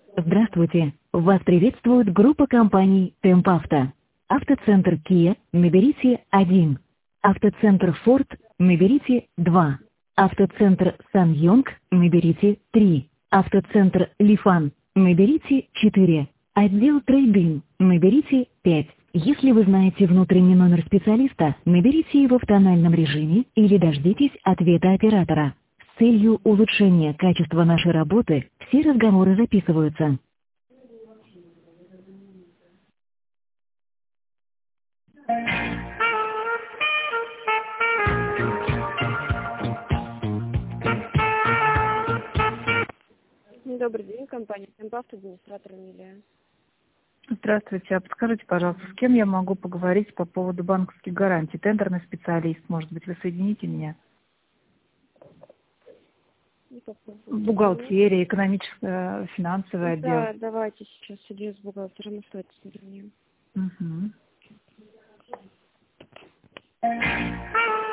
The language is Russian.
Здравствуйте! Вас приветствует группа компаний «Темпавто». Автоцентр Kia, наберите 1. Автоцентр Ford, наберите 2. Автоцентр Сан-Йонг, наберите 3. Автоцентр Лифан, наберите 4. Отдел Трейдин, наберите 5. Если вы знаете внутренний номер специалиста, наберите его в тональном режиме или дождитесь ответа оператора. С целью улучшения качества нашей работы все разговоры записываются. Добрый день, компания «Темпавто», администратор Эмилия. Здравствуйте. А подскажите, пожалуйста, с кем я могу поговорить по поводу банковских гарантий? Тендерный специалист, может быть, вы соедините меня? Бухгалтерия, экономическое, финансовый отдел. Да, давайте сейчас сидим с бухгалтером и стоит соединим. Угу.